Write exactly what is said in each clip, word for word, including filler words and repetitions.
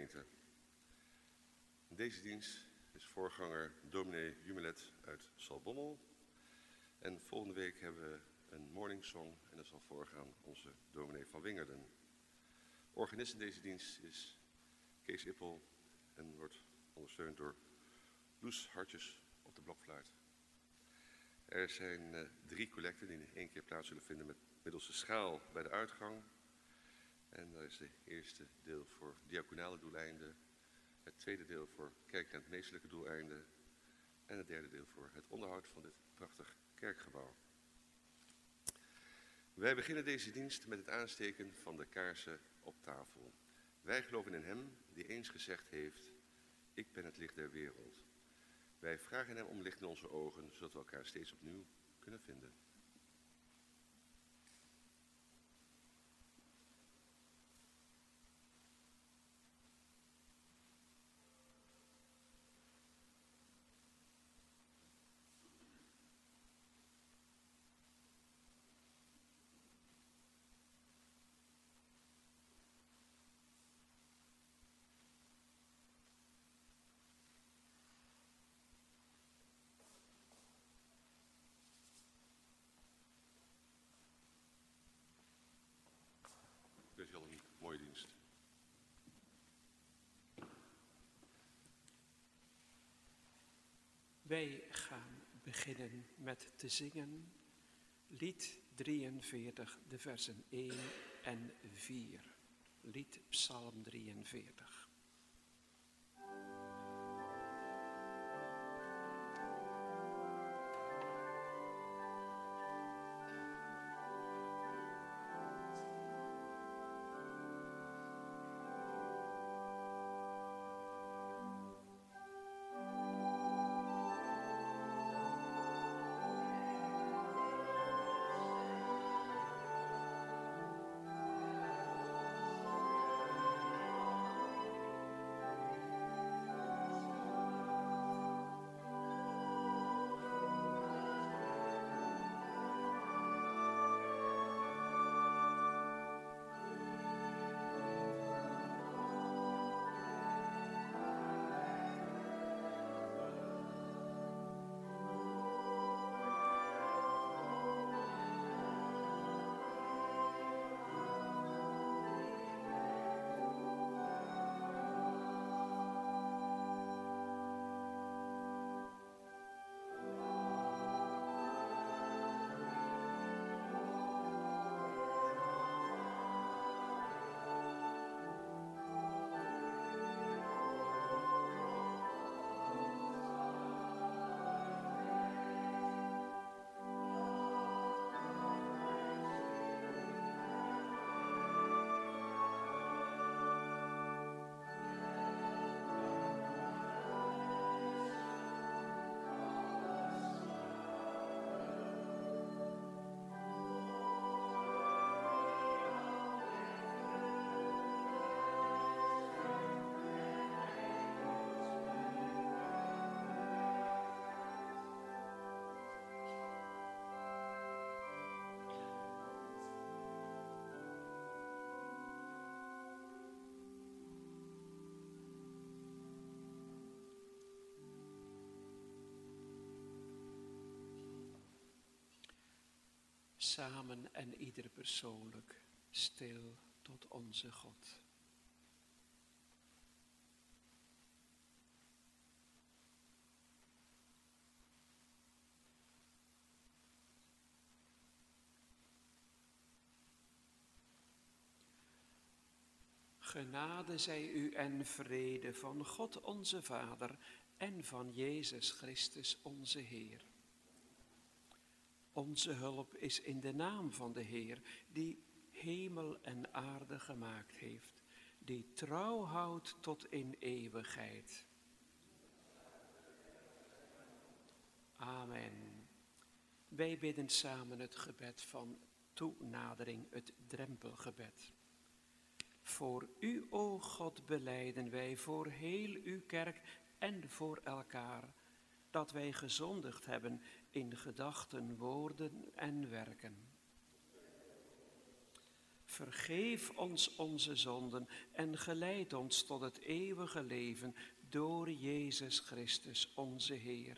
gemeente. Deze dienst is voorganger dominee Jumelet uit Zaltbommel. En volgende week hebben we een morning song en dat zal voorgaan onze dominee van Wingerden. Organist in deze dienst is Kees Ippel en wordt ondersteund door Loes Hartjes op de blokfluit. Er zijn uh, drie collecten die in één keer plaats zullen vinden met middels de schaal bij de uitgang. En dat is het eerste deel voor diaconale doeleinden, het tweede deel voor kerkrentmeestelijke doeleinden en het derde deel voor het onderhoud van dit prachtig kerkgebouw. Wij beginnen deze dienst met het aansteken van de kaarsen op tafel. Wij geloven in Hem die eens gezegd heeft, ik ben het licht der wereld. Wij vragen Hem om licht in onze ogen, zodat we elkaar steeds opnieuw kunnen vinden. Dit is al een mooie dienst. Wij gaan beginnen met te zingen lied drieënveertig, de versen één en vier. Lied Psalm drieënveertig. Samen en ieder persoonlijk stil tot onze God. Genade zij u en vrede van God onze Vader en van Jezus Christus onze Heer. Onze hulp is in de naam van de Heer, die hemel en aarde gemaakt heeft, die trouw houdt tot in eeuwigheid. Amen. Wij bidden samen het gebed van toenadering, het drempelgebed. Voor u, o God, belijden wij voor heel uw kerk en voor elkaar, dat wij gezondigd hebben in gedachten, woorden en werken. Vergeef ons onze zonden en geleid ons tot het eeuwige leven door Jezus Christus, onze Heer.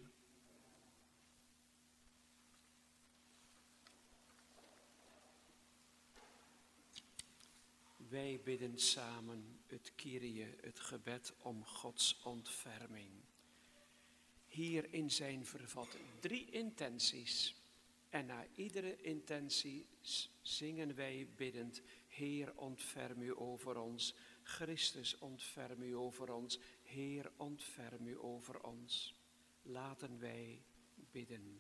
Wij bidden samen het Kyrie, het gebed om Gods ontferming. Hierin zijn vervat drie intenties. En na iedere intentie zingen wij biddend: Heer, ontferm u over ons. Christus, ontferm u over ons. Heer, ontferm u over ons. Laten wij bidden.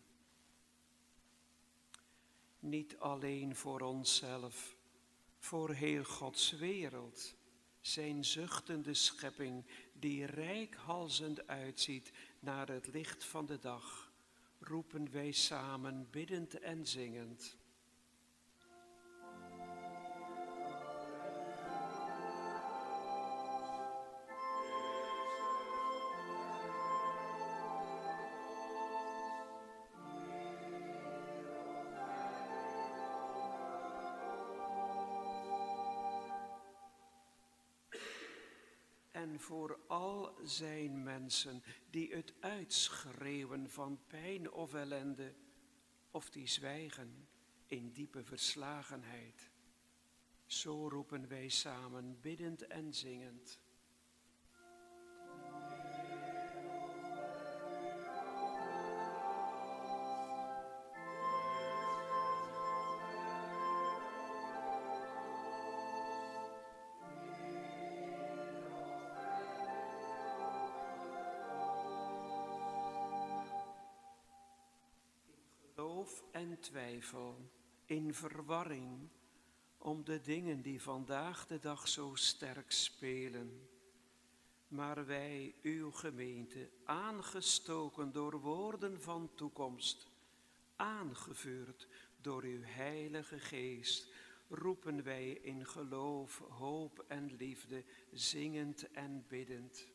Niet alleen voor onszelf, voor heel Gods wereld, zijn zuchtende schepping die reikhalzend uitziet naar het licht van de dag, roepen wij samen biddend en zingend. En voor al zijn mensen die het uitschreeuwen van pijn of ellende, of die zwijgen in diepe verslagenheid. Zo roepen wij samen biddend en zingend. En twijfel, in verwarring om de dingen die vandaag de dag zo sterk spelen. Maar wij, uw gemeente, aangestoken door woorden van toekomst, aangevuurd door uw heilige geest, roepen wij in geloof, hoop en liefde, zingend en biddend.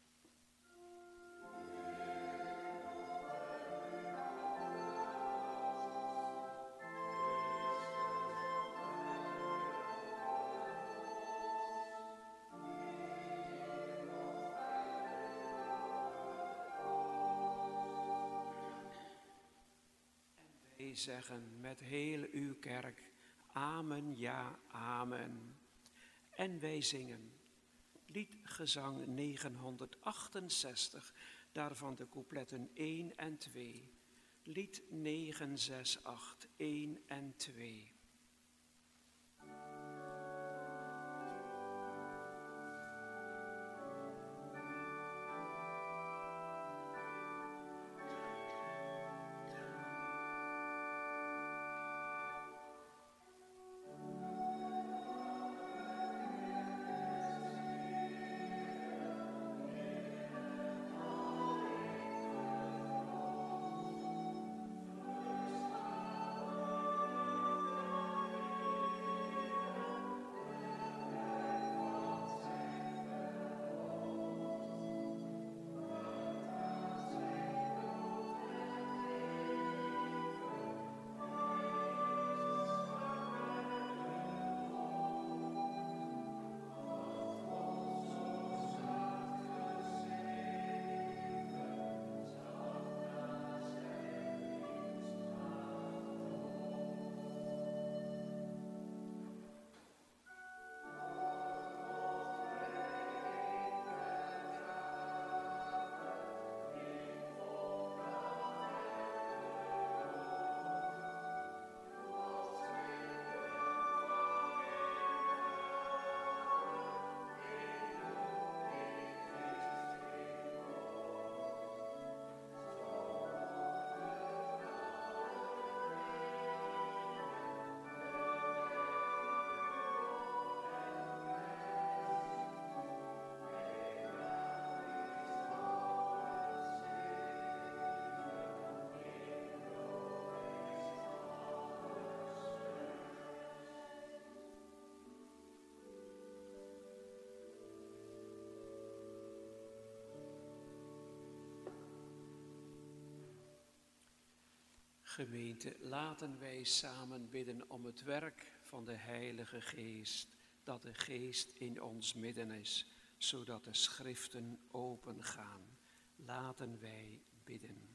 Zeggen met heel uw kerk, amen, ja, amen. En wij zingen liedgezang negenhonderdachtenzestig, daarvan de coupletten één en twee. Lied negen zes acht, één en twee. Gemeente, laten wij samen bidden om het werk van de Heilige Geest, dat de Geest in ons midden is, zodat de schriften opengaan. Laten wij bidden.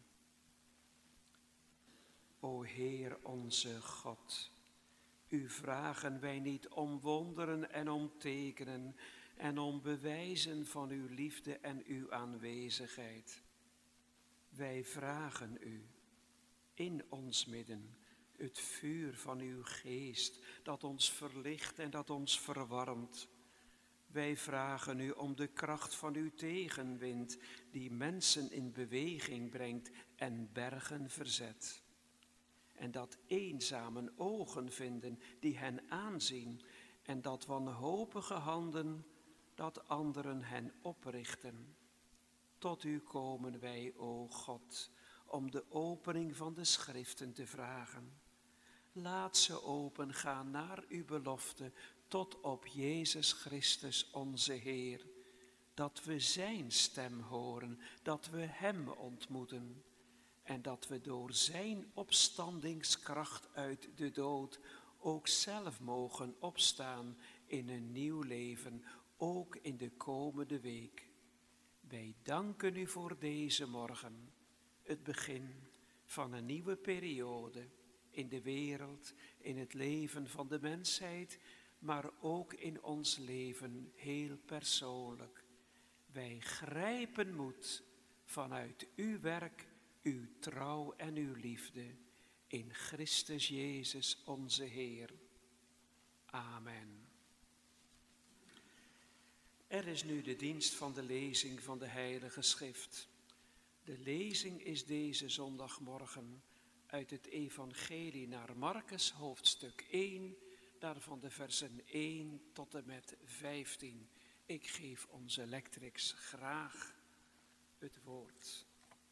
O Heer onze God, u vragen wij niet om wonderen en om tekenen en om bewijzen van uw liefde en uw aanwezigheid. Wij vragen u in ons midden het vuur van uw geest dat ons verlicht en dat ons verwarmt. Wij vragen u om de kracht van uw tegenwind die mensen in beweging brengt en bergen verzet. En dat eenzamen ogen vinden die hen aanzien en dat wanhopige handen dat anderen hen oprichten. Tot u komen wij, o God, om de opening van de schriften te vragen. Laat ze opengaan naar uw belofte tot op Jezus Christus onze Heer. Dat we zijn stem horen, dat we hem ontmoeten. En dat we door zijn opstandingskracht uit de dood ook zelf mogen opstaan in een nieuw leven, ook in de komende week. Wij danken u voor deze morgen, het begin van een nieuwe periode in de wereld, in het leven van de mensheid, maar ook in ons leven heel persoonlijk. Wij grijpen moed vanuit uw werk, uw trouw en uw liefde in Christus Jezus onze Heer. Amen. Er is nu de dienst van de lezing van de Heilige Schrift. De lezing is deze zondagmorgen uit het Evangelie naar Marcus, hoofdstuk één, daarvan de versen één tot en met vijftien. Ik geef onze lectrix graag het woord.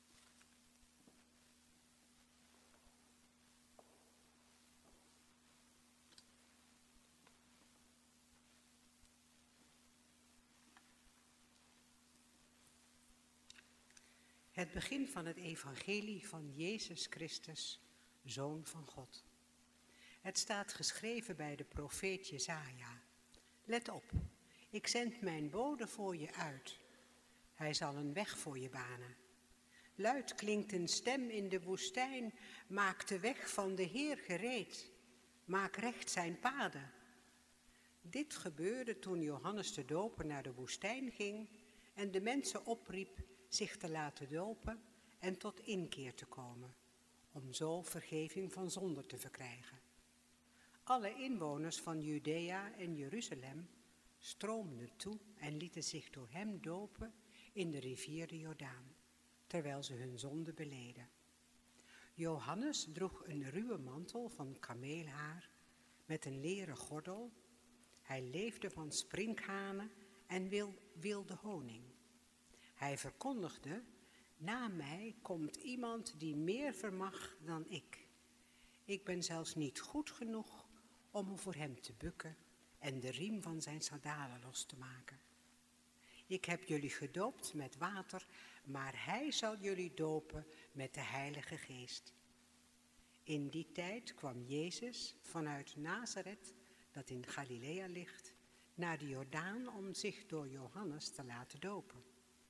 Het begin van het evangelie van Jezus Christus, Zoon van God. Het staat geschreven bij de profeet Jesaja. Let op, ik zend mijn bode voor je uit. Hij zal een weg voor je banen. Luid klinkt een stem in de woestijn, maak de weg van de Heer gereed. Maak recht zijn paden. Dit gebeurde toen Johannes de Doper naar de woestijn ging en de mensen opriep zich te laten dopen en tot inkeer te komen, om zo vergeving van zonde te verkrijgen. Alle inwoners van Judea en Jeruzalem stroomden toe en lieten zich door hem dopen in de rivier de Jordaan, terwijl ze hun zonde beleden. Johannes droeg een ruwe mantel van kameelhaar met een leren gordel. Hij leefde van sprinkhanen en wilde honing. Hij verkondigde, na mij komt iemand die meer vermag dan ik. Ik ben zelfs niet goed genoeg om me voor hem te bukken en de riem van zijn sandalen los te maken. Ik heb jullie gedoopt met water, maar hij zal jullie dopen met de Heilige Geest. In die tijd kwam Jezus vanuit Nazareth, dat in Galilea ligt, naar de Jordaan om zich door Johannes te laten dopen.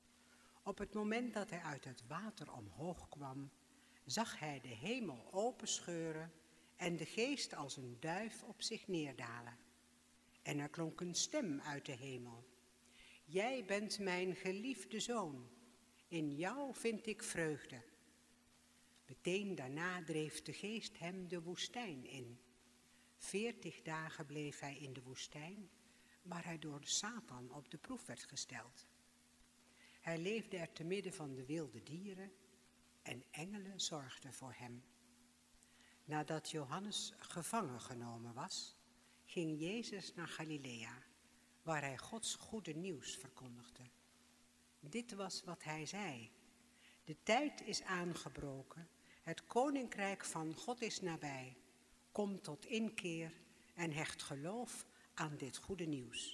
Op het moment dat hij uit het water omhoog kwam, zag hij de hemel openscheuren en de geest als een duif op zich neerdalen. En er klonk een stem uit de hemel. Jij bent mijn geliefde zoon, in jou vind ik vreugde. Meteen daarna dreef de geest hem de woestijn in. Veertig dagen bleef hij in de woestijn, waar hij door de Satan op de proef werd gesteld. Hij leefde er te midden van de wilde dieren en engelen zorgden voor hem. Nadat Johannes gevangen genomen was, ging Jezus naar Galilea, waar hij Gods goede nieuws verkondigde. Dit was wat hij zei. De tijd is aangebroken, het koninkrijk van God is nabij. Kom tot inkeer en hecht geloof aan dit goede nieuws.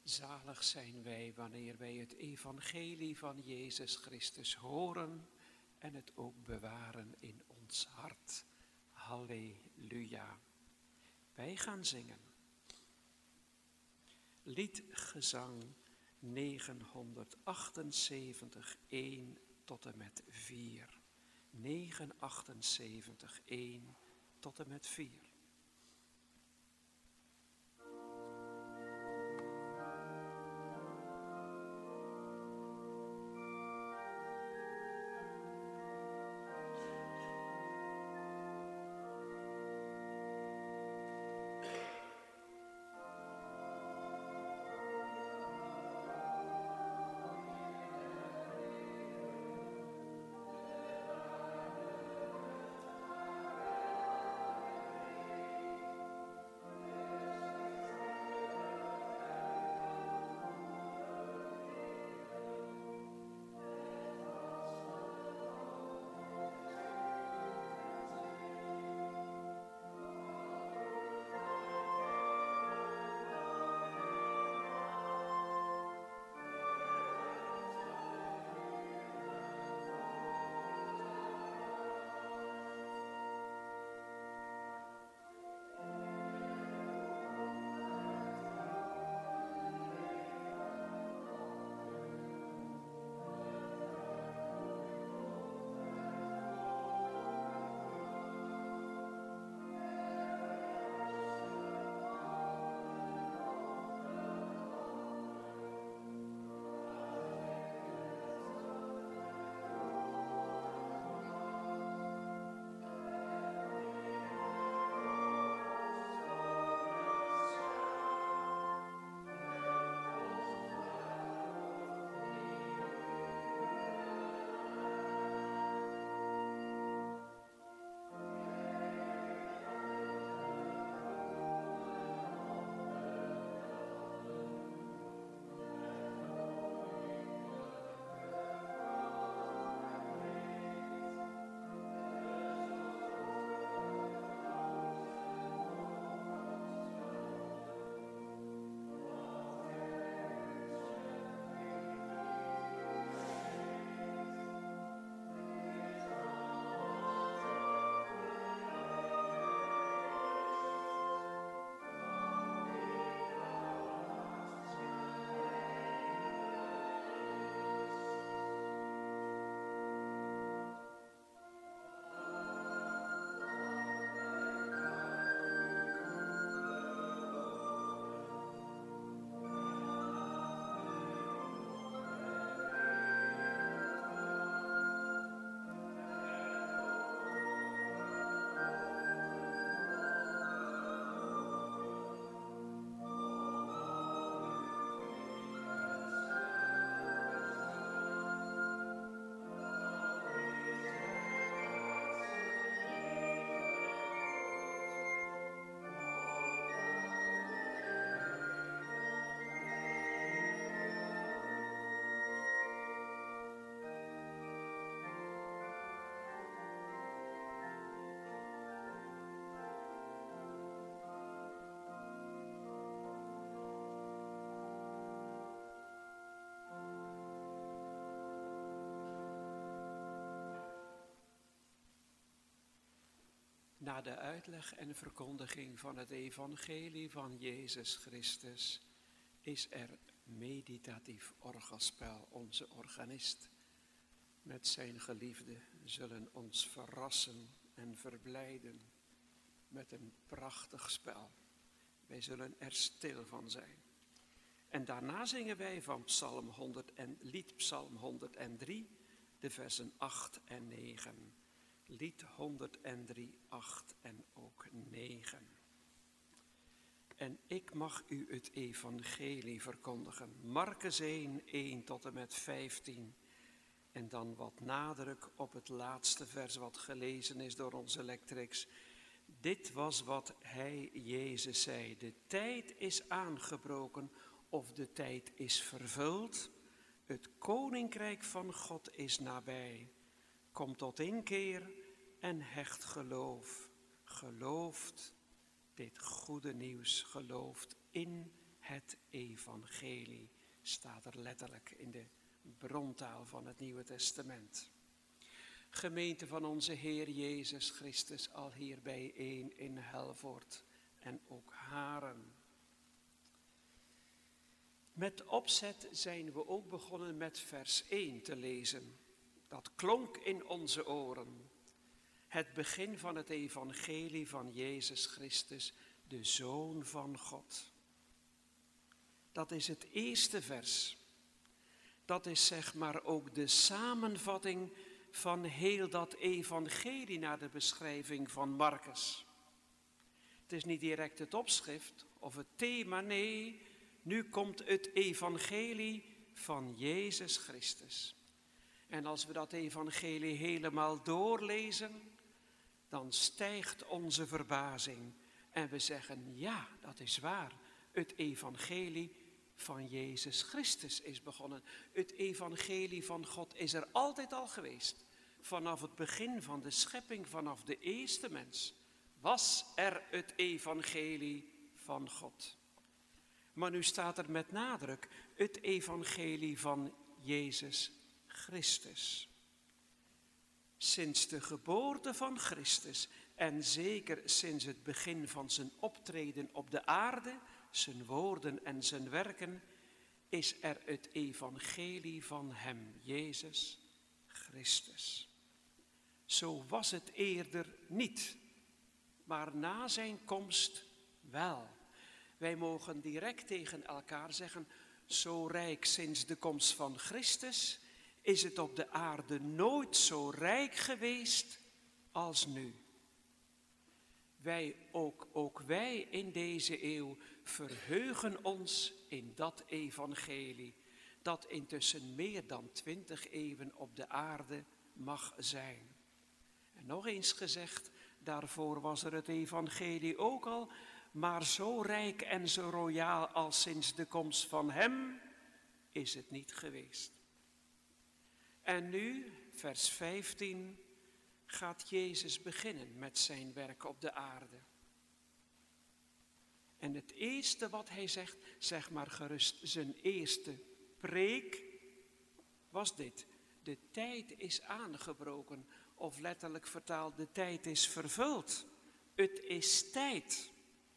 Zalig zijn wij wanneer wij het evangelie van Jezus Christus horen en het ook bewaren in ons hart. Halleluja. Wij gaan zingen. Liedgezang negenhonderdachtenzeventig, één tot en met vier. negenhonderdachtenzeventig, één tot en met vier. Na de uitleg en verkondiging van het evangelie van Jezus Christus is er meditatief orgelspel. Onze organist met zijn geliefde zullen ons verrassen en verblijden met een prachtig spel. Wij zullen er stil van zijn. En daarna zingen wij van Psalm honderd en lied Psalm honderddrie, de versen acht en negen. Lied honderddrie, acht en ook negen. En ik mag u het evangelie verkondigen. Markus één, één tot en met vijftien. En dan wat nadruk op het laatste vers wat gelezen is door onze lectrix. Dit was wat hij, Jezus, zei. De tijd is aangebroken of de tijd is vervuld. Het koninkrijk van God is nabij. Kom tot inkeer en hecht geloof. Gelooft dit goede nieuws, gelooft in Het evangelie staat er letterlijk in de brontaal van het Nieuwe Testament. Gemeente van onze Heer Jezus Christus, al hier bijeen in Helvoort en ook Haren. Met opzet zijn we ook begonnen met vers één te lezen. Dat klonk in onze oren. Het begin van het evangelie van Jezus Christus, de Zoon van God. Dat is het eerste vers. Dat is zeg maar ook de samenvatting van heel dat evangelie naar de beschrijving van Marcus. Het is niet direct het opschrift of het thema, nee, nu komt het evangelie van Jezus Christus. En als we dat evangelie helemaal doorlezen, dan stijgt onze verbazing. En we zeggen, ja, dat is waar. Het evangelie van Jezus Christus is begonnen. Het evangelie van God is er altijd al geweest. Vanaf het begin van de schepping, vanaf de eerste mens, was er het evangelie van God. Maar nu staat er met nadruk het evangelie van Jezus Christus. Sinds de geboorte van Christus en zeker sinds het begin van zijn optreden op de aarde, zijn woorden en zijn werken, is er het evangelie van hem, Jezus Christus. Zo was het eerder niet, maar na zijn komst wel. Wij mogen direct tegen elkaar zeggen, zo rijk sinds de komst van Christus is het op de aarde nooit zo rijk geweest als nu. Wij, ook, ook wij in deze eeuw verheugen ons in dat evangelie, dat intussen meer dan twintig eeuwen op de aarde mag zijn. En nog eens gezegd, daarvoor was er het evangelie ook al, maar zo rijk en zo royaal als sinds de komst van hem is het niet geweest. En nu, vers vijftien, gaat Jezus beginnen met zijn werk op de aarde. En het eerste wat hij zegt, zeg maar gerust zijn eerste preek, was dit. De tijd is aangebroken, of letterlijk vertaald, de tijd is vervuld. Het is tijd.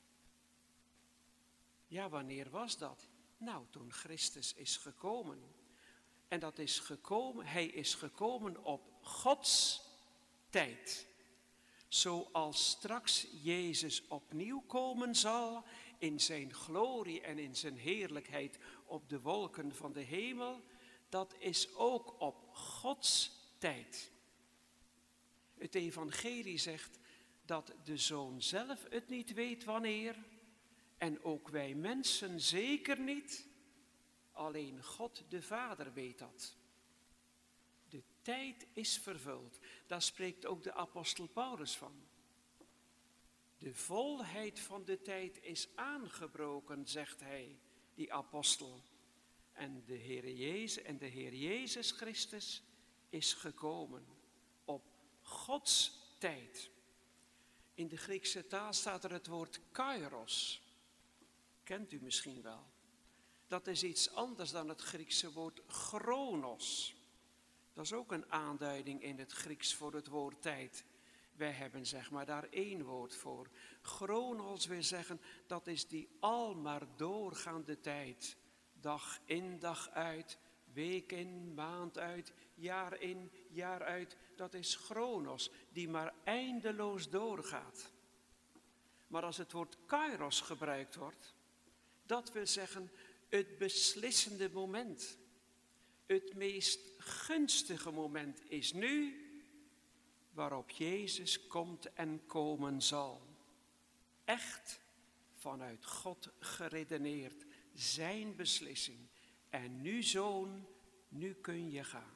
Ja, wanneer was dat? Nou, toen Christus is gekomen. En dat is gekomen, hij is gekomen op Gods tijd. Zoals straks Jezus opnieuw komen zal in zijn glorie en in zijn heerlijkheid op de wolken van de hemel, dat is ook op Gods tijd. Het evangelie zegt dat de Zoon zelf het niet weet wanneer, en ook wij mensen zeker niet, alleen God de Vader weet dat. De tijd is vervuld, daar spreekt ook de apostel Paulus van. De volheid van de tijd is aangebroken, zegt hij, die apostel. En de Heer Jezus, en de Heer Jezus Christus is gekomen op Gods tijd. In de Griekse taal staat er het woord kairos. Kent u misschien wel. Dat is iets anders dan het Griekse woord chronos. Dat is ook een aanduiding in het Grieks voor het woord tijd. Wij hebben zeg maar daar één woord voor. Chronos wil zeggen, dat is die al maar doorgaande tijd. Dag in, dag uit, week in, maand uit, jaar in, jaar uit. Dat is chronos, die maar eindeloos doorgaat. Maar als het woord kairos gebruikt wordt, dat wil zeggen het beslissende moment. Het meest gunstige moment is nu, waarop Jezus komt en komen zal. Echt vanuit God geredeneerd, zijn beslissing. En nu, Zoon, nu kun je gaan.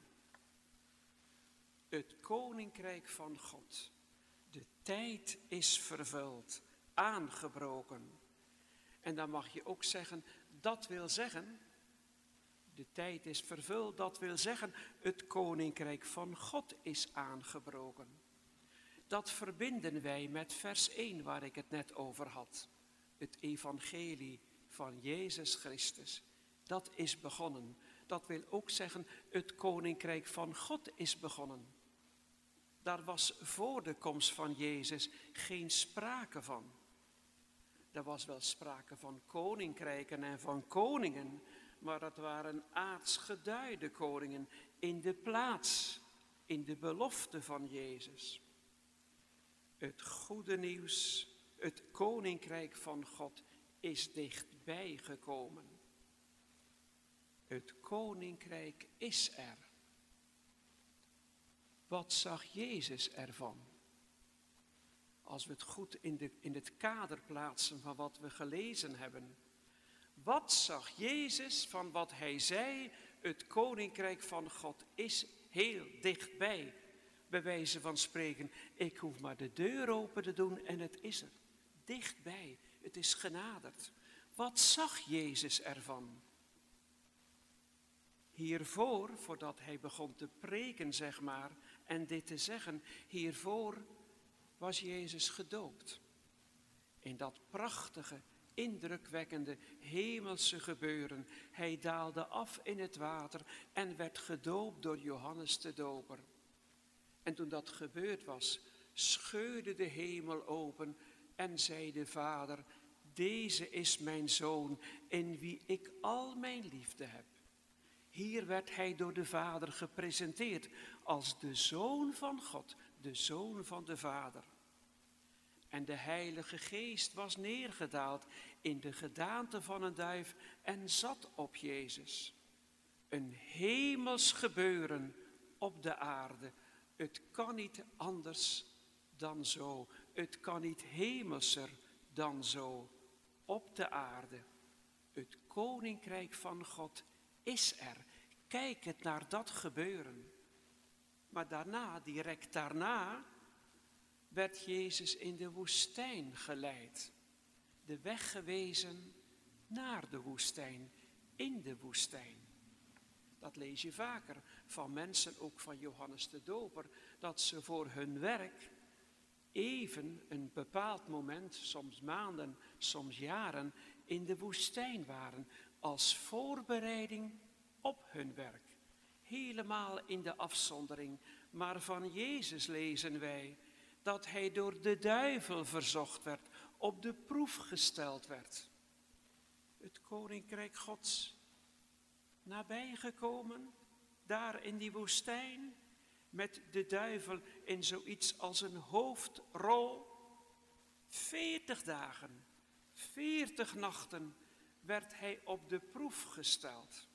Het koninkrijk van God. De tijd is vervuld, aangebroken. En dan mag je ook zeggen, dat wil zeggen, de tijd is vervuld, dat wil zeggen, het koninkrijk van God is aangebroken. Dat verbinden wij met vers één waar ik het net over had. Het evangelie van Jezus Christus. Dat is begonnen. Dat wil ook zeggen, het koninkrijk van God is begonnen. Daar was voor de komst van Jezus geen sprake van. Er was wel sprake van koninkrijken en van koningen, maar dat waren aardsgeduide koningen in de plaats, in de belofte van Jezus. Het goede nieuws, het koninkrijk van God is dichtbij gekomen. Het koninkrijk is er. Wat zag Jezus ervan? Als we het goed in, de, in het kader plaatsen van wat we gelezen hebben. Wat zag Jezus van wat hij zei? Het koninkrijk van God is heel dichtbij. Bij wijze van spreken, ik hoef maar de deur open te doen en het is er. Dichtbij, het is genaderd. Wat zag Jezus ervan? Hiervoor, voordat hij begon te preken, zeg maar, en dit te zeggen, hiervoor was Jezus gedoopt. In dat prachtige, indrukwekkende, hemelse gebeuren. Hij daalde af in het water en werd gedoopt door Johannes de Doper. En toen dat gebeurd was, scheurde de hemel open en zei de Vader, deze is mijn Zoon, in wie ik al mijn liefde heb. Hier werd hij door de Vader gepresenteerd als de Zoon van God, de Zoon van de Vader. En de Heilige Geest was neergedaald in de gedaante van een duif en zat op Jezus. Een hemels gebeuren op de aarde. Het kan niet anders dan zo. Het kan niet hemelser dan zo op de aarde. Het koninkrijk van God is er. Kijk het naar dat gebeuren. Maar daarna, direct daarna, werd Jezus in de woestijn geleid. De weg gewezen naar de woestijn, in de woestijn. Dat lees je vaker van mensen, ook van Johannes de Doper, dat ze voor hun werk even een bepaald moment, soms maanden, soms jaren, in de woestijn waren, als voorbereiding op hun werk. Helemaal in de afzondering, maar van Jezus lezen wij dat hij door de duivel verzocht werd, op de proef gesteld werd. Het koninkrijk Gods nabijgekomen, daar in die woestijn, met de duivel in zoiets als een hoofdrol. Veertig dagen, veertig nachten werd hij op de proef gesteld.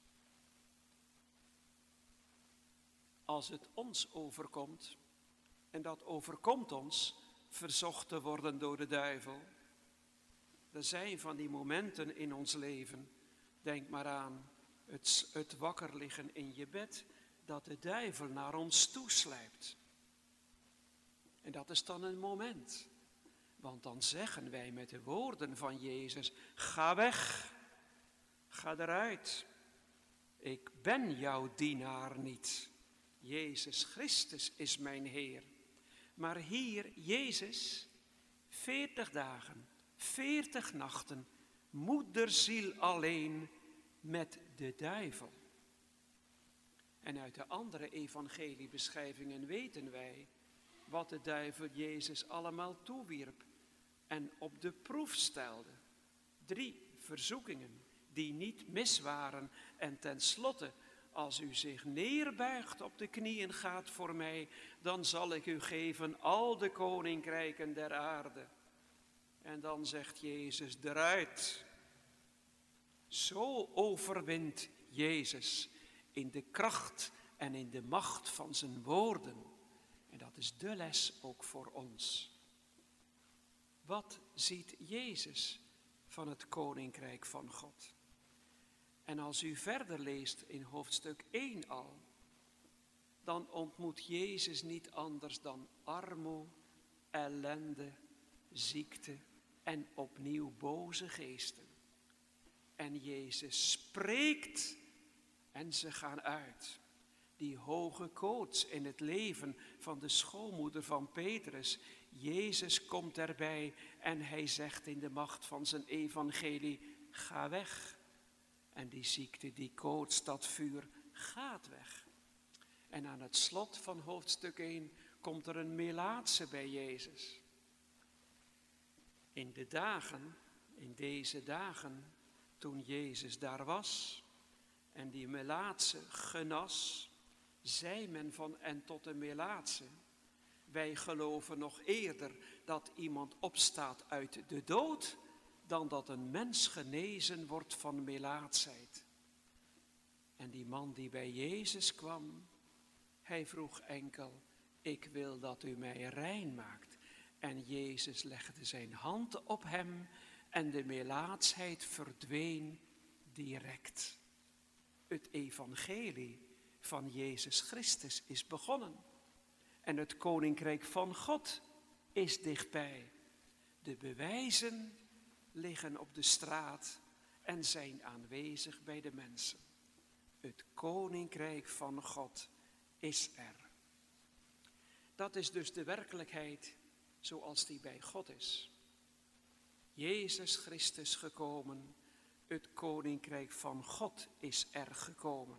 Als het ons overkomt, en dat overkomt ons, verzocht te worden door de duivel. Er zijn van die momenten in ons leven, denk maar aan het, het wakker liggen in je bed, dat de duivel naar ons toeslijpt. En dat is dan een moment, want dan zeggen wij met de woorden van Jezus, ga weg, ga eruit, ik ben jouw dienaar niet. Jezus Christus is mijn Heer. Maar hier, Jezus, veertig dagen, veertig nachten, moederziel alleen met de duivel. En uit de andere evangeliebeschrijvingen weten wij wat de duivel Jezus allemaal toewierp en op de proef stelde. Drie verzoekingen die niet mis waren en tenslotte, als u zich neerbuigt op de knieën gaat voor mij, dan zal ik u geven al de koninkrijken der aarde. En dan zegt Jezus eruit. Zo overwint Jezus in de kracht en in de macht van zijn woorden. En dat is de les ook voor ons. Wat ziet Jezus van het koninkrijk van God? En als u verder leest in hoofdstuk één al, dan ontmoet Jezus niet anders dan armoede, ellende, ziekte en opnieuw boze geesten. En Jezus spreekt en ze gaan uit. Die hoge koorts in het leven van de schoonmoeder van Petrus. Jezus komt erbij en hij zegt in de macht van zijn evangelie, ga weg. En die ziekte, die koorts, dat vuur, gaat weg. En aan het slot van hoofdstuk één komt er een melaatse bij Jezus. In de dagen, in deze dagen, toen Jezus daar was en die melaatse genas, zei men van en tot de melaatse: wij geloven nog eerder dat iemand opstaat uit de dood, dan dat een mens genezen wordt van melaatsheid. En die man die bij Jezus kwam, hij vroeg enkel: ik wil dat u mij rein maakt. En Jezus legde zijn hand op hem en de melaatsheid verdween direct. Het evangelie van Jezus Christus is begonnen. En het koninkrijk van God is dichtbij. De bewijzen liggen op de straat en zijn aanwezig bij de mensen. Het koninkrijk van God is er. Dat is dus de werkelijkheid zoals die bij God is. Jezus Christus gekomen, het koninkrijk van God is er gekomen.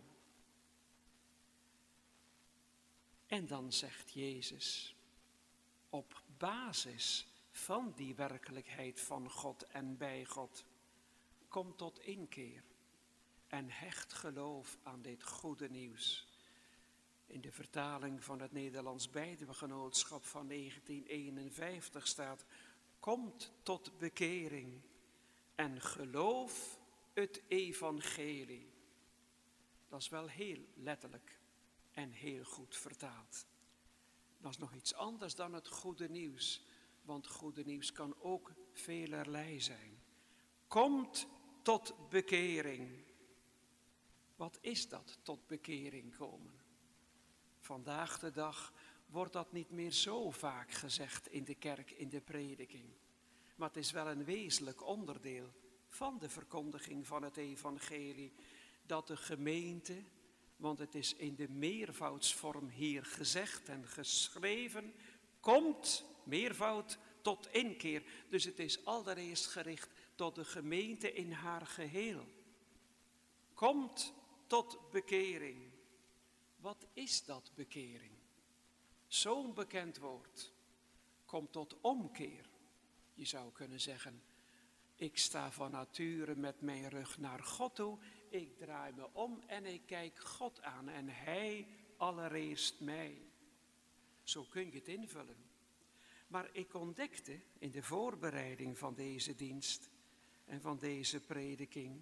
En dan zegt Jezus, op basis van die werkelijkheid van God en bij God, kom tot inkeer en hecht geloof aan dit goede nieuws. In de vertaling van het Nederlands Bijbelgenootschap van negentien eenenvijftig staat: komt tot bekering en geloof het evangelie. Dat is wel heel letterlijk en heel goed vertaald. Dat is nog iets anders dan het goede nieuws, want goede nieuws kan ook velerlei zijn. Komt tot bekering. Wat is dat, tot bekering komen? Vandaag de dag wordt dat niet meer zo vaak gezegd in de kerk, in de prediking. Maar het is wel een wezenlijk onderdeel van de verkondiging van het evangelie, dat de gemeente, want het is in de meervoudsvorm hier gezegd en geschreven, komt, meervoud, tot inkeer. Dus het is allereerst gericht tot de gemeente in haar geheel. Komt tot bekering. Wat is dat bekering? Zo'n bekend woord. Kom tot omkeer. Je zou kunnen zeggen, ik sta van nature met mijn rug naar God toe. Ik draai me om en ik kijk God aan en Hij allereerst mij. Zo kun je het invullen. Maar ik ontdekte in de voorbereiding van deze dienst en van deze prediking,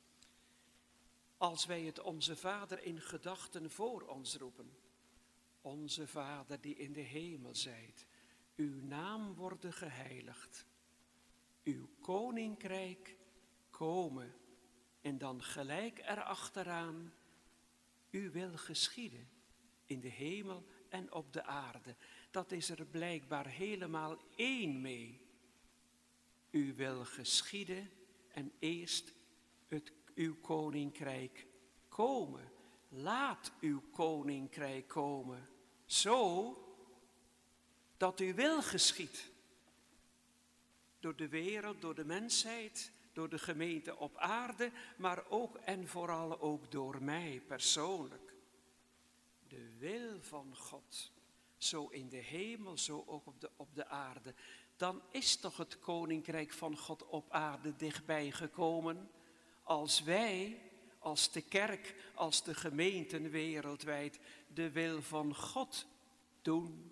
als wij het Onze Vader in gedachten voor ons roepen. Onze Vader die in de hemel zijt, uw naam worden geheiligd. Uw koninkrijk komen. En dan gelijk erachteraan, uw wil geschieden in de hemel en op de aarde. Dat is er blijkbaar helemaal één mee. Uw wil geschieden en eerst het, uw koninkrijk komen. Laat uw koninkrijk komen, zo dat uw wil geschiedt. Door de wereld, door de mensheid, door de gemeente op aarde, maar ook en vooral ook door mij persoonlijk. De wil van God, zo in de hemel, zo ook op de, op de aarde. Dan is toch het koninkrijk van God op aarde dichtbij gekomen, als wij, als de kerk, als de gemeenten wereldwijd, de wil van God doen.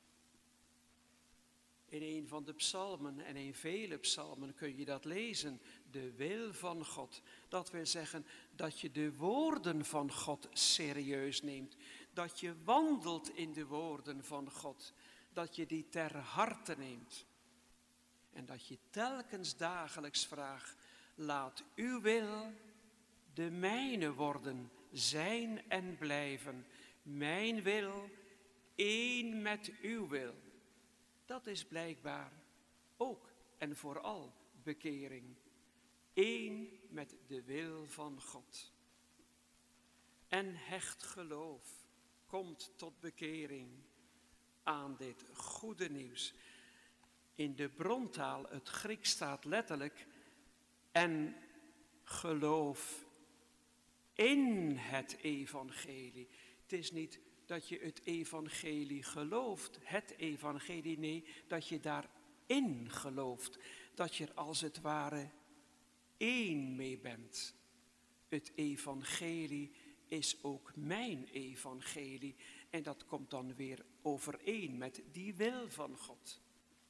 In een van de psalmen en in vele psalmen kun je dat lezen. De wil van God. Dat wil zeggen dat je de woorden van God serieus neemt. Dat je wandelt in de woorden van God. Dat je die ter harte neemt. En dat je telkens dagelijks vraagt, laat uw wil de mijne worden, zijn en blijven. Mijn wil, één met uw wil. Dat is blijkbaar ook en vooral bekering. Eén met de wil van God. En hecht geloof komt tot bekering aan dit goede nieuws. In de brontaal, het Grieks staat letterlijk, en Geloof in het evangelie. Het is niet dat je het evangelie gelooft, het evangelie, nee, dat je daarin gelooft. Dat je er als het ware één mee bent. Het evangelie is ook mijn evangelie. En dat komt dan weer overeen met die wil van God.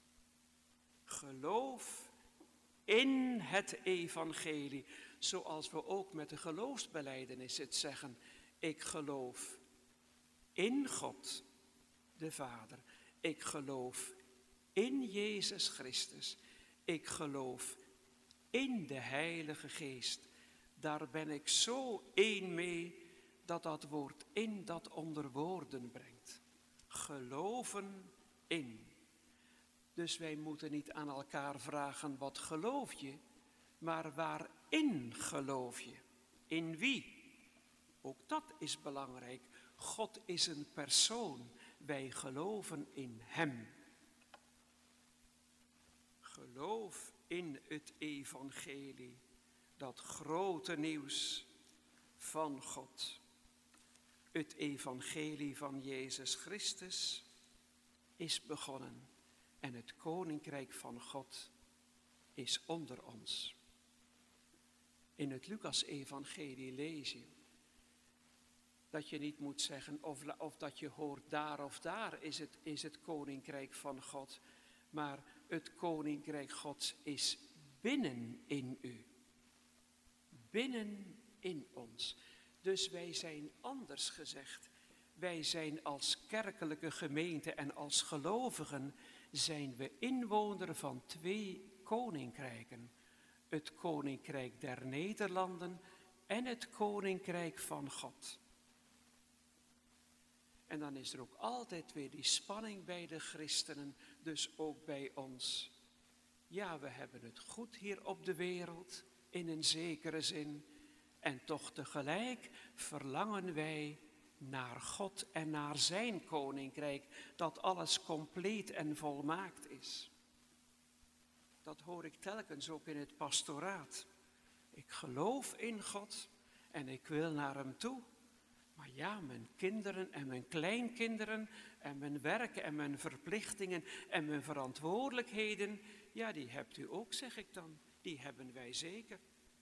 Geloof in het evangelie. Zoals we ook met de geloofsbelijdenis het zeggen. Ik geloof in God, de Vader. Ik geloof in Jezus Christus. Ik geloof in de Heilige Geest. Daar ben ik zo één mee dat dat woord in dat onder woorden brengt. Geloven in. Dus wij moeten niet aan elkaar vragen, wat geloof je? Maar waarin geloof je? In wie? Ook dat is belangrijk. God is een persoon. Wij geloven in Hem. Geloof in het evangelie. Dat grote nieuws van God. Het evangelie van Jezus Christus is begonnen. En het koninkrijk van God is onder ons. In het Lucas-evangelie lees je dat je niet moet zeggen of, of dat je hoort daar of daar is het, is het koninkrijk van God. Maar het koninkrijk Gods is binnen in u. Binnen in ons. Dus wij zijn anders gezegd. Wij zijn als kerkelijke gemeente en als gelovigen zijn we inwoner van twee koninkrijken. Het koninkrijk der Nederlanden en het koninkrijk van God. En dan is er ook altijd weer die spanning bij de christenen, dus ook bij ons. Ja, we hebben het goed hier op de wereld, in een zekere zin. En toch tegelijk verlangen wij naar God en naar zijn koninkrijk, dat alles compleet en volmaakt is. Dat hoor ik telkens ook in het pastoraat. Ik geloof in God en ik wil naar hem toe. Maar ja, mijn kinderen en mijn kleinkinderen en mijn werk en mijn verplichtingen en mijn verantwoordelijkheden, ja, die hebt u ook, zeg ik dan. Die hebben wij zeker.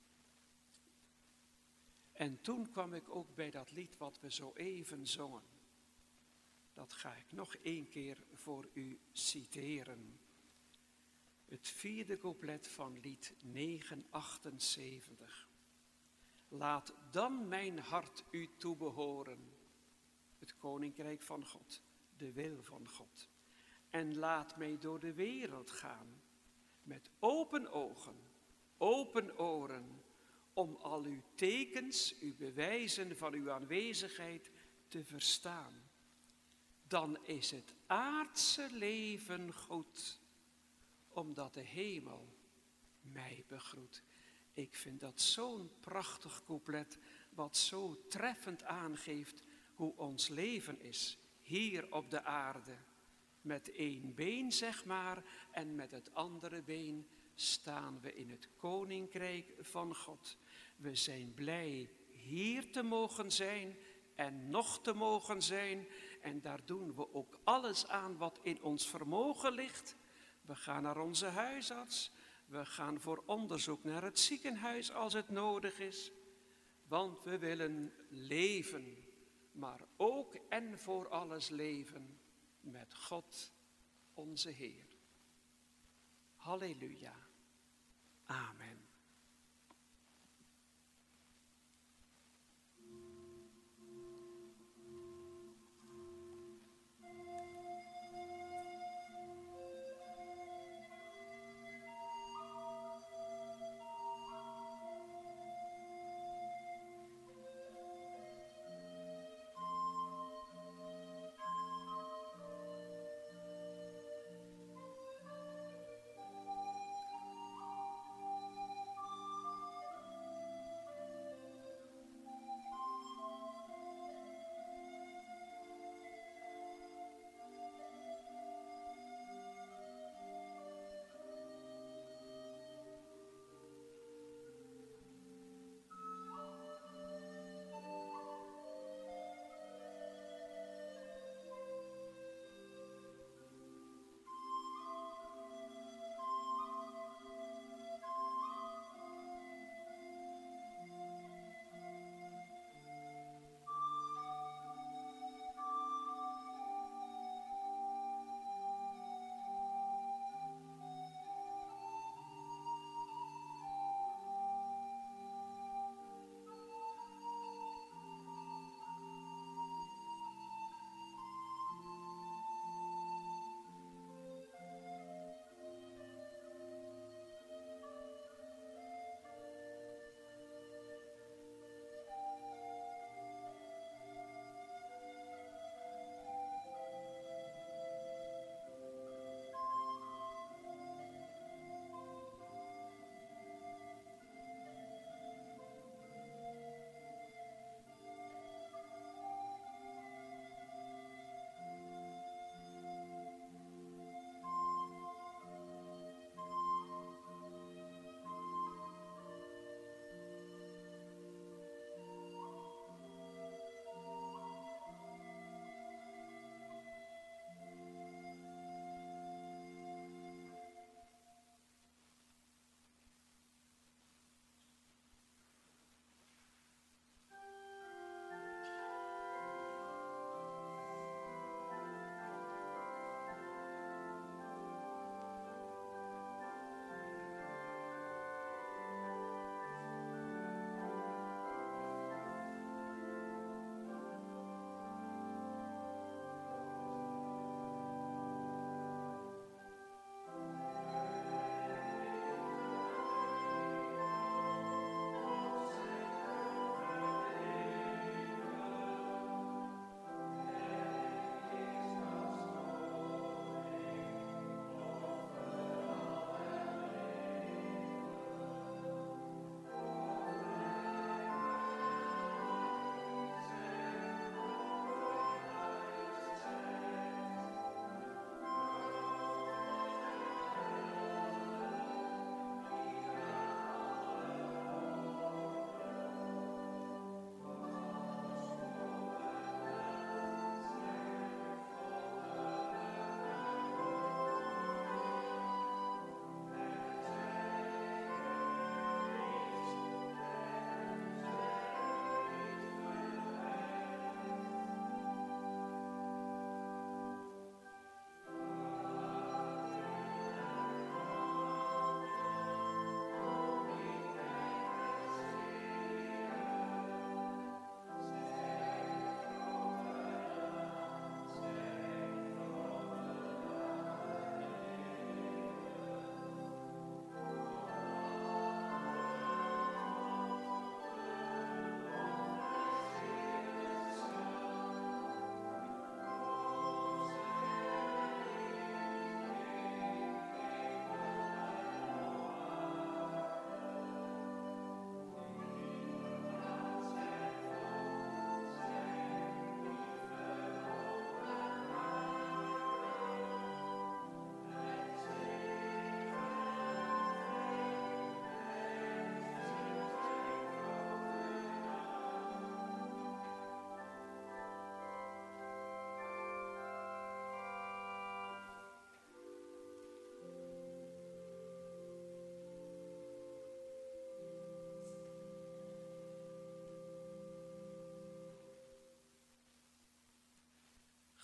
En toen kwam ik ook bij dat lied wat we zo even zongen. Dat ga ik nog één keer voor u citeren. Het vierde couplet van lied negenhonderdachtenzeventig. Laat dan mijn hart u toebehoren, het koninkrijk van God, de wil van God. En laat mij door de wereld gaan, met open ogen, open oren, om al uw tekens, uw bewijzen van uw aanwezigheid te verstaan. Dan is het aardse leven goed, omdat de hemel mij begroet. Ik vind dat zo'n prachtig couplet, wat zo treffend aangeeft hoe ons leven is, hier op de aarde. Met één been, zeg maar, en met het andere been staan we in het koninkrijk van God. We zijn blij hier te mogen zijn en nog te mogen zijn. En daar doen we ook alles aan wat in ons vermogen ligt. We gaan naar onze huisarts. We gaan voor onderzoek naar het ziekenhuis als het nodig is. Want we willen leven, maar ook en voor alles leven met God, onze Heer. Halleluja. Amen.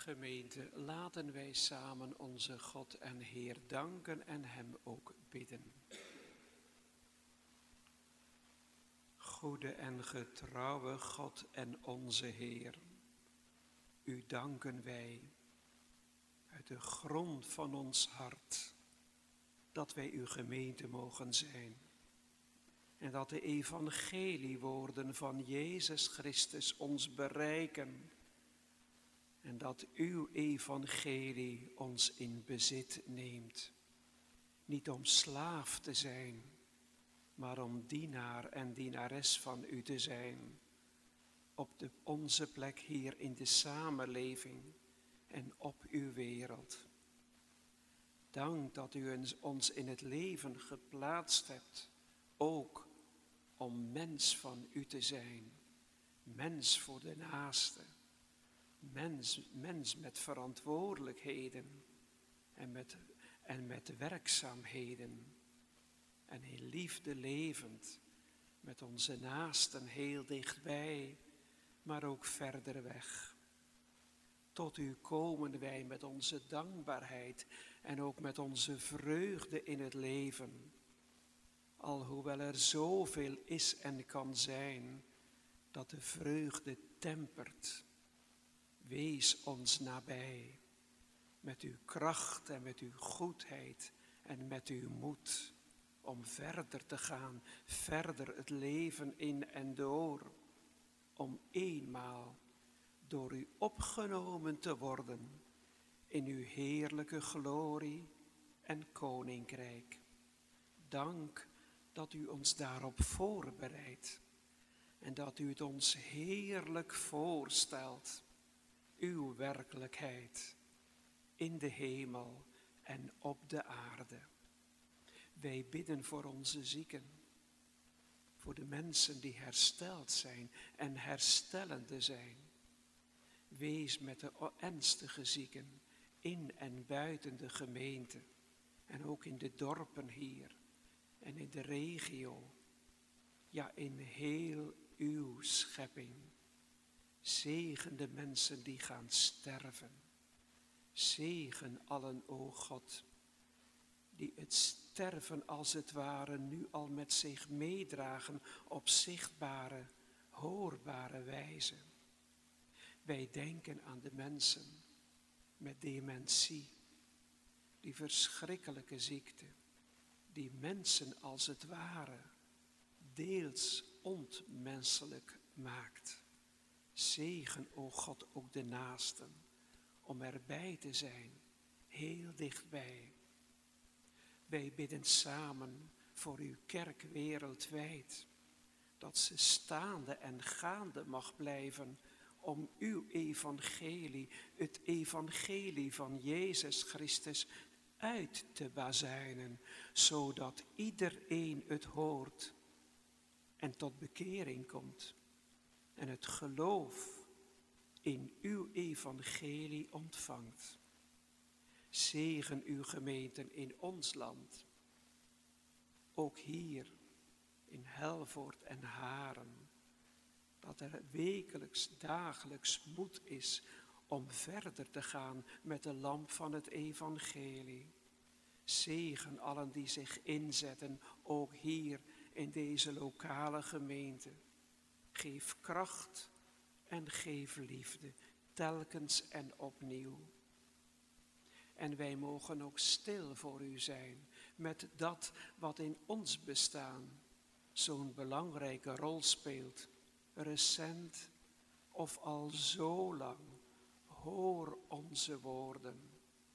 Gemeente, laten wij samen onze God en Heer danken en Hem ook bidden. Goede en getrouwe God en onze Heer, U danken wij uit de grond van ons hart dat wij Uw gemeente mogen zijn. En dat de evangeliewoorden van Jezus Christus ons bereiken. En dat uw evangelie ons in bezit neemt. Niet om slaaf te zijn, maar om dienaar en dienares van u te zijn. Op de, onze plek hier in de samenleving en op uw wereld. Dank dat u ons in het leven geplaatst hebt, ook om mens van u te zijn. Mens voor de naaste. Mens, mens met verantwoordelijkheden en met, en met werkzaamheden. En in liefde levend, met onze naasten heel dichtbij, maar ook verder weg. Tot u komen wij met onze dankbaarheid en ook met onze vreugde in het leven. Alhoewel er zoveel is en kan zijn, dat de vreugde tempert. Wees ons nabij, met uw kracht en met uw goedheid en met uw moed, om verder te gaan, verder het leven in en door, om eenmaal door u opgenomen te worden in uw heerlijke glorie en koninkrijk. Dank dat u ons daarop voorbereidt en dat u het ons heerlijk voorstelt. Uw werkelijkheid in de hemel en op de aarde. Wij bidden voor onze zieken, voor de mensen die hersteld zijn en herstellende zijn. Wees met de ernstige zieken in en buiten de gemeente en ook in de dorpen hier en in de regio, ja in heel uw schepping. Zegen de mensen die gaan sterven. Zegen allen, o God, die het sterven als het ware nu al met zich meedragen op zichtbare, hoorbare wijze. Wij denken aan de mensen met dementie, die verschrikkelijke ziekte, die mensen als het ware deels onmenselijk maakt. Zegen, o God, ook de naasten, om erbij te zijn, heel dichtbij. Wij bidden samen voor uw kerk wereldwijd, dat ze staande en gaande mag blijven om uw evangelie, het evangelie van Jezus Christus, uit te bazuinen, zodat iedereen het hoort en tot bekering komt. En het geloof in uw evangelie ontvangt. Zegen uw gemeenten in ons land. Ook hier in Helvoort en Haren. Dat er wekelijks, dagelijks moed is om verder te gaan met de lamp van het evangelie. Zegen allen die zich inzetten, ook hier in deze lokale gemeente. Geef kracht en geef liefde, telkens en opnieuw. En wij mogen ook stil voor u zijn, met dat wat in ons bestaan zo'n belangrijke rol speelt, recent of al zo lang. Hoor onze woorden.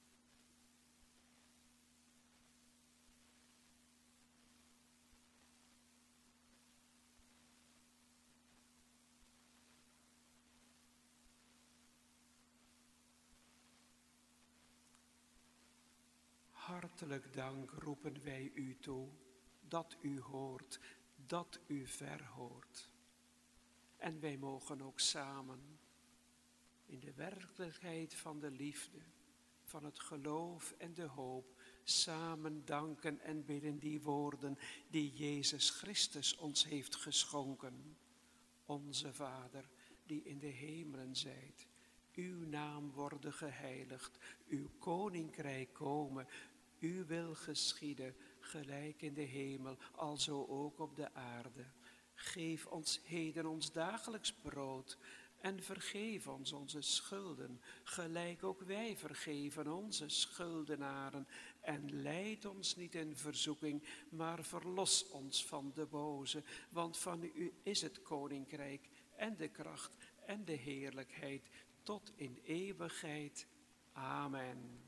Hartelijk dank roepen wij u toe, dat u hoort, dat u verhoort. En wij mogen ook samen in de werkelijkheid van de liefde, van het geloof en de hoop, samen danken en bidden die woorden die Jezus Christus ons heeft geschonken. Onze Vader, die in de hemelen zijt, Uw naam worden geheiligd, uw koninkrijk komen, uw wil geschieden, gelijk in de hemel, alzo ook op de aarde. Geef ons heden ons dagelijks brood en vergeef ons onze schulden, gelijk ook wij vergeven onze schuldenaren. En leid ons niet in verzoeking, maar verlos ons van de boze. Want van u is het koninkrijk en de kracht en de heerlijkheid tot in eeuwigheid. Amen.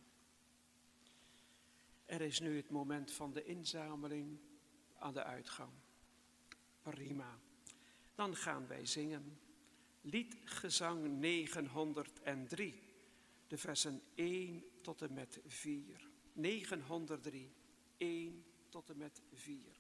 Er is nu het moment van de inzameling aan de uitgang. Prima. Dan gaan wij zingen. Liedgezang negenhonderddrie, de versen één tot en met vier. negenhonderddrie, één tot en met vier.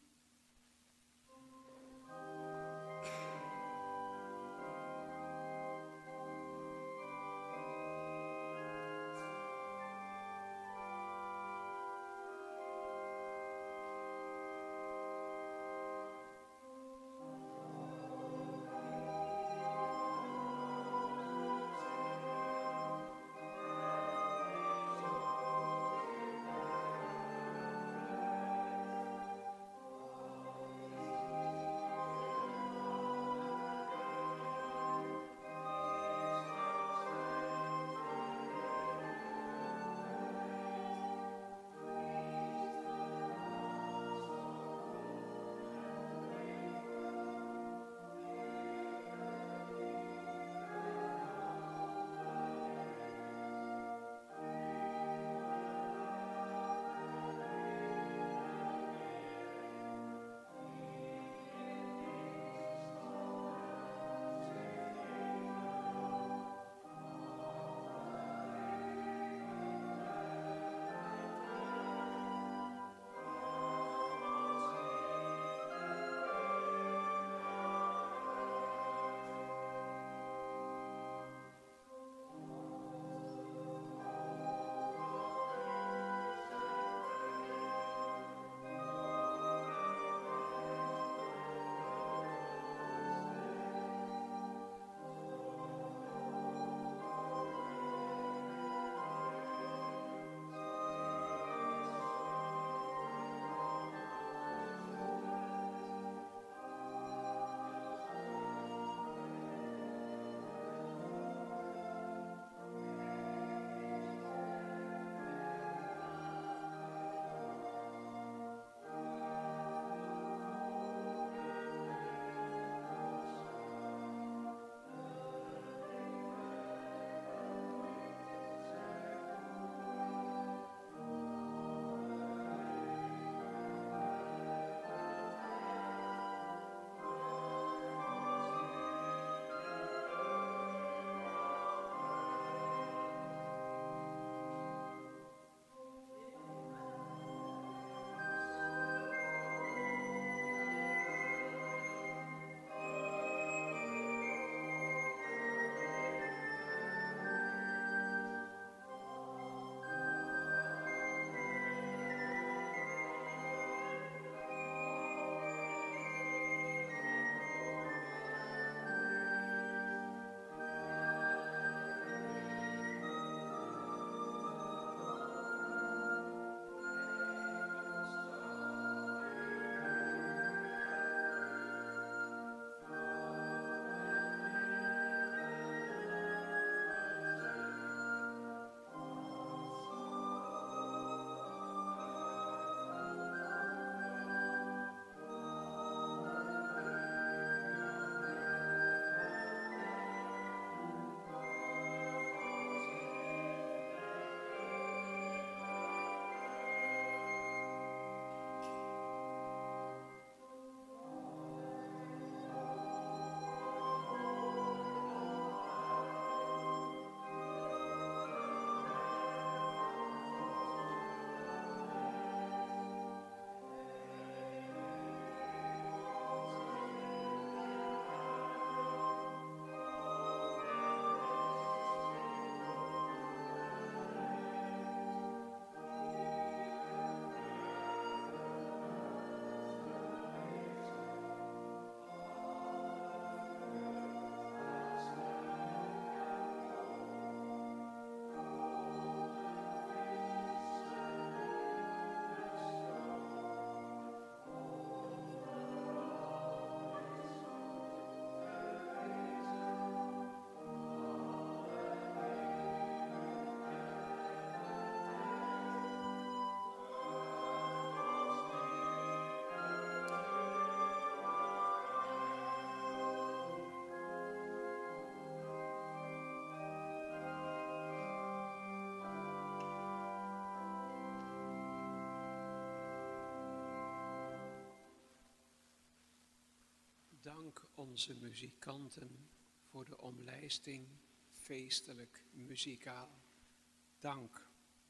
Dank onze muzikanten voor de omlijsting, feestelijk muzikaal. Dank.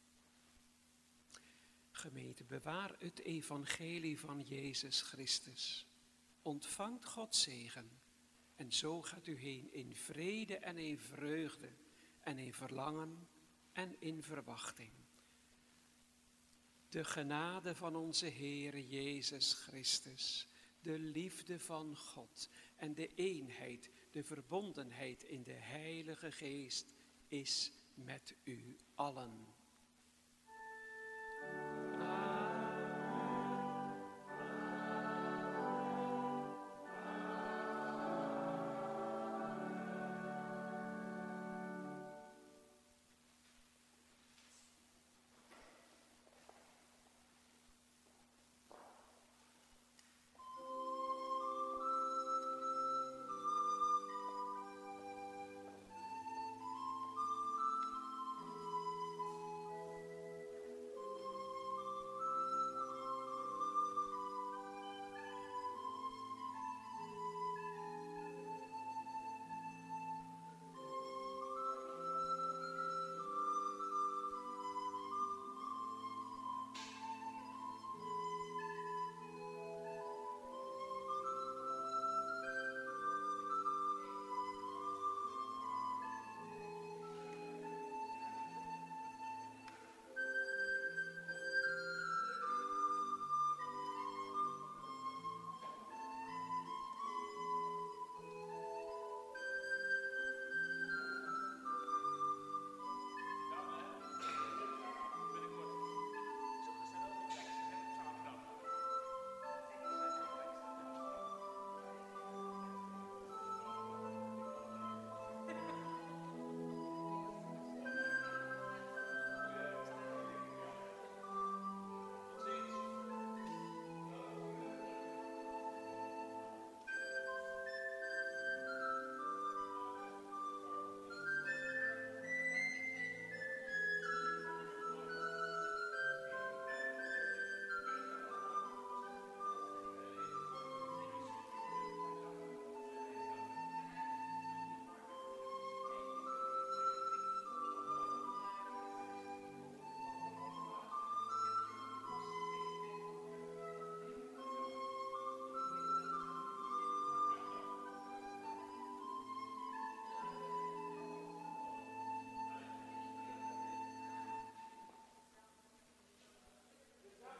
Gemeente, bewaar het evangelie van Jezus Christus. Ontvangt Gods zegen en zo gaat u heen in vrede en in vreugde en in verlangen en in verwachting. De genade van onze Heere Jezus Christus, de liefde van God en de eenheid, de verbondenheid in de Heilige Geest is met u allen.